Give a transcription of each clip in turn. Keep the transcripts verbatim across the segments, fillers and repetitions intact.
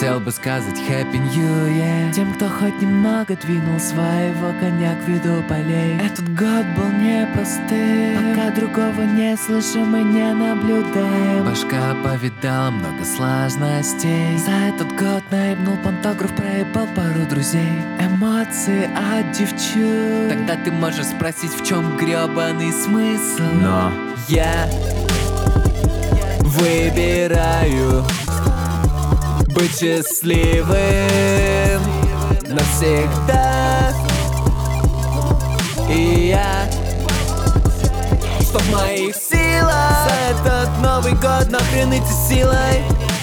хотел бы сказать Happy New Year тем, кто хоть немного двинул своего коня к виду полей. Этот год был непростым, пока другого не слышим и не наблюдаем. Башка повидала много сложностей. За этот год наебнул пантограф, проебал пару друзей. Эмоции от девчук. Тогда ты можешь спросить, в чем гребаный смысл. Но я выбираю быть счастливым навсегда. И я, что в моих силах, за этот Новый год нахрен идти силой.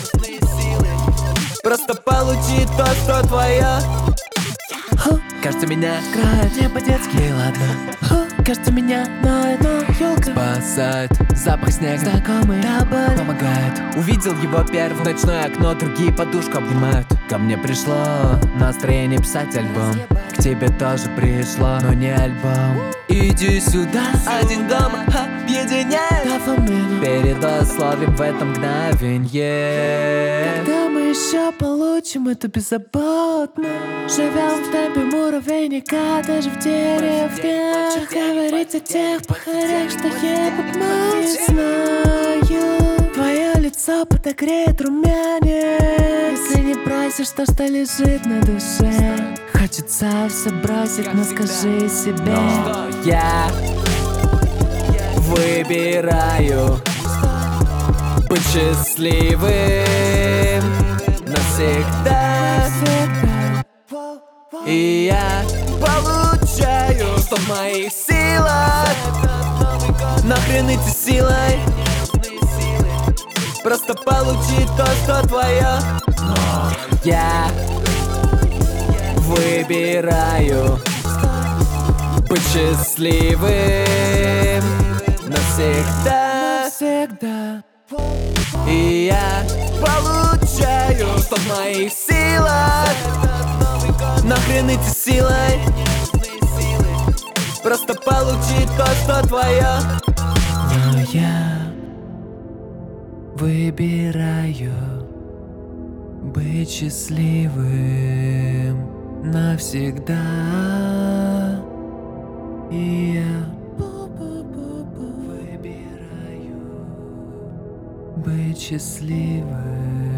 Просто получи то, что твое. Кажется, меня играет не по-детски, и ладно. Кажется, меня ноет, но ёлка спасает запах снега, знакомый добавь помогает. Увидел его первым в ночное окно, другие подушку обнимают. Ко мне пришло настроение писать альбом. К тебе тоже пришло, но не альбом. Иди сюда, один дома объединяет дофамину. Перед условием в этом мгновенье. Когда мы еще получим это беззаботно, живем в темпе муравейника, даже в деревнях. Говорить о тех похорях, что едут мы. Знаю, твое лицо подогреет румянец. Если не просишь то, что лежит на душе, хочется все бросить, но скажи себе, что я выбираю быть счастливым навсегда. И я получаю, что в моих силах. Нахрен идти силой. Просто получи то, что твое. Но я выбираю быть счастливым навсегда. навсегда. И я получаю, что в моих силах. Нахрен идти силой. Просто получи то, что твое. Но я выбираю быть счастливым навсегда. И я выбираю быть счастливым.